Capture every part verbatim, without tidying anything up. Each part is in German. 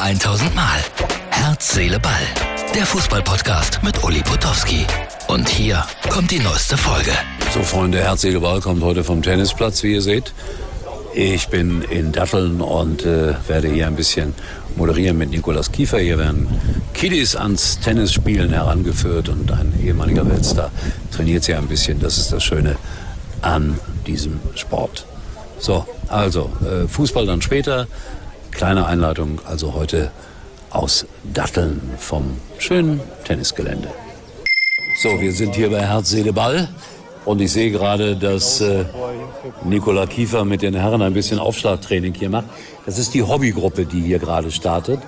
tausend Mal. Herz, Seele, Ball. Der Fußball-Podcast mit Uli Potowski. Und hier kommt die neueste Folge. So, Freunde, Herz, Seele, Ball kommt heute vom Tennisplatz, wie ihr seht. Ich bin in Datteln und äh, werde hier ein bisschen moderieren mit Nikolaus Kiefer. Hier werden Kiddies ans Tennisspielen herangeführt und ein ehemaliger Weltstar trainiert sie ein bisschen. Das ist das Schöne an diesem Sport. So, also äh, Fußball dann später. Kleine Einleitung, also heute aus Datteln vom schönen Tennisgelände. So, wir sind hier bei Herz, Seele, Ball. Und ich sehe gerade, dass äh, Nikolaus Kiefer mit den Herren ein bisschen Aufschlagtraining hier macht. Das ist die Hobbygruppe, die hier gerade startet.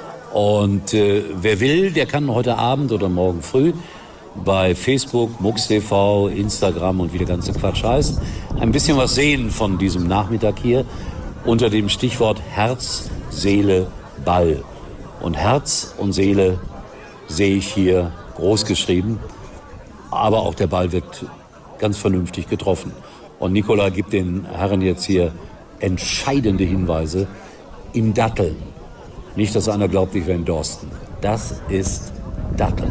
Und äh, wer will, der kann heute Abend oder morgen früh bei Facebook, Mux T V, Instagram und wie der ganze Quatsch heißt, ein bisschen was sehen von diesem Nachmittag hier unter dem Stichwort Herz, Seele, Ball. Und Herz und Seele sehe ich hier groß geschrieben, aber auch der Ball wird ganz vernünftig getroffen. Und Nikola gibt den Herren jetzt hier entscheidende Hinweise in Datteln. Nicht, dass einer glaubt, ich wäre in Dorsten. Das ist Datteln.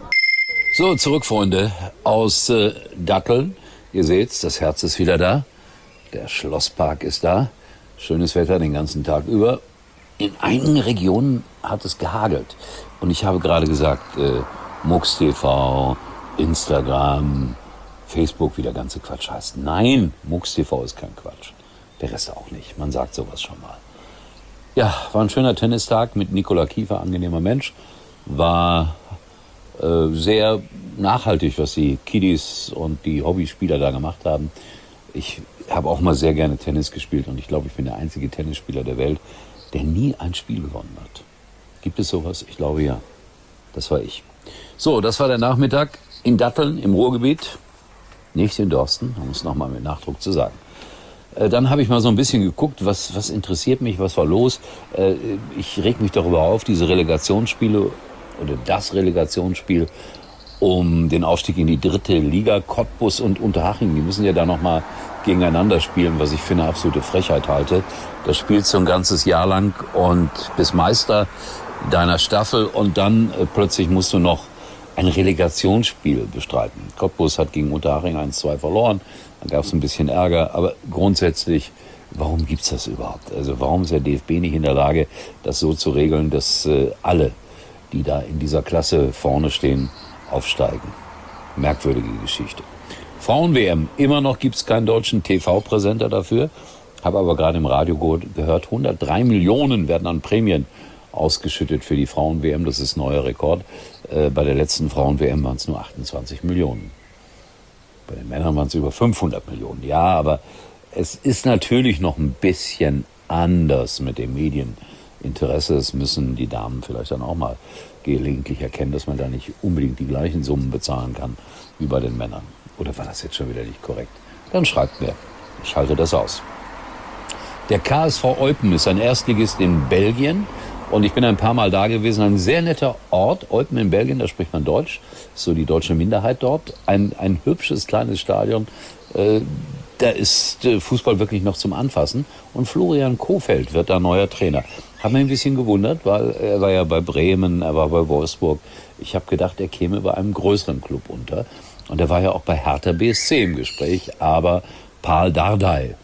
So, zurück, Freunde, aus äh, Datteln. Ihr seht's, das Herz ist wieder da. Der Schlosspark ist da. Schönes Wetter den ganzen Tag über. In einigen Regionen hat es gehagelt. Und ich habe gerade gesagt, äh, Mux T V, Instagram, Facebook, wie der ganze Quatsch heißt. Nein, Mux T V ist kein Quatsch. Der Rest auch nicht. Man sagt sowas schon mal. Ja, war ein schöner Tennistag mit Nikolaus Kiefer, angenehmer Mensch. War äh, sehr nachhaltig, was die Kiddies und die Hobbyspieler da gemacht haben. Ich habe auch mal sehr gerne Tennis gespielt und ich glaube, ich bin der einzige Tennisspieler der Welt, der nie ein Spiel gewonnen hat. Gibt es sowas? Ich glaube ja. Das war ich. So, das war der Nachmittag in Datteln im Ruhrgebiet. Nicht in Dorsten, um es nochmal mit Nachdruck zu sagen. Äh, dann habe ich mal so ein bisschen geguckt, was, was interessiert mich, was war los. Äh, ich reg mich darüber auf, diese Relegationsspiele oder das Relegationsspiel um den Aufstieg in die dritte Liga. Cottbus und Unterhaching, die müssen ja da nochmal gegeneinander spielen, was ich für eine absolute Frechheit halte. Das spielst du ein ganzes Jahr lang und bist Meister deiner Staffel und dann äh, plötzlich musst du noch ein Relegationsspiel bestreiten. Cottbus hat gegen Unterhaching eins zwei verloren, dann gab es ein bisschen Ärger, aber grundsätzlich, warum gibt's das überhaupt? Also warum ist der D F B nicht in der Lage, das so zu regeln, dass äh, alle, die da in dieser Klasse vorne stehen, aufsteigen? Merkwürdige Geschichte. Frauen-W M, immer noch gibt's keinen deutschen T V-Präsenter dafür, habe aber gerade im Radio gehört, hundertdrei Millionen werden an Prämien ausgeschüttet für die Frauen-W M. Das ist neuer Rekord. Äh, bei der letzten Frauen-W M waren es nur achtundzwanzig Millionen. Bei den Männern waren es über fünfhundert Millionen. Ja, aber es ist natürlich noch ein bisschen anders mit dem Medieninteresse. Das müssen die Damen vielleicht dann auch mal gelegentlich erkennen, dass man da nicht unbedingt die gleichen Summen bezahlen kann wie bei den Männern. Oder war das jetzt schon wieder nicht korrekt? Dann schreibt mir. Ich schalte das aus. Der K S V Eupen ist ein Erstligist in Belgien. Und ich bin ein paar Mal da gewesen, ein sehr netter Ort, Eupen in Belgien, da spricht man Deutsch, ist so die deutsche Minderheit dort. Ein, ein hübsches kleines Stadion, äh, da ist äh, Fußball wirklich noch zum Anfassen. Und Florian Kohfeldt wird da neuer Trainer. Hat mich ein bisschen gewundert, weil er war ja bei Bremen, er war bei Wolfsburg. Ich habe gedacht, er käme bei einem größeren Club unter. Und er war ja auch bei Hertha B S C im Gespräch, aber Paul Dardai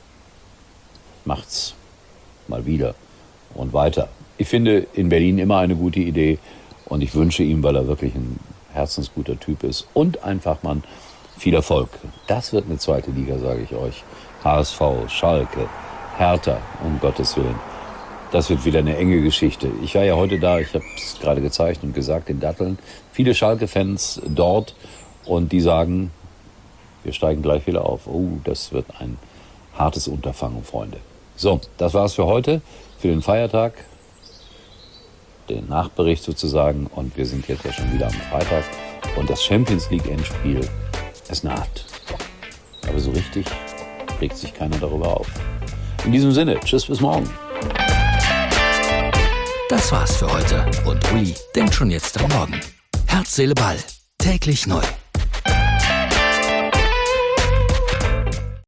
macht's mal wieder und weiter. Ich finde in Berlin immer eine gute Idee und ich wünsche ihm, weil er wirklich ein herzensguter Typ ist und einfach mal viel Erfolg. Das wird eine zweite Liga, sage ich euch. H S V, Schalke, Hertha, um Gottes Willen. Das wird wieder eine enge Geschichte. Ich war ja heute da, ich habe es gerade gezeigt und gesagt, in Datteln. Viele Schalke-Fans dort und die sagen, wir steigen gleich wieder auf. Oh, das wird ein hartes Unterfangen, Freunde. So, das war's für heute, für den Feiertag. Den Nachbericht sozusagen und wir sind jetzt ja schon wieder am Freitag und das Champions League Endspiel, es naht. Aber so richtig regt sich keiner darüber auf. In diesem Sinne, tschüss, bis morgen. Das war's für heute und Uli denkt schon jetzt am Morgen. Herz, Seele, Ball. Täglich neu.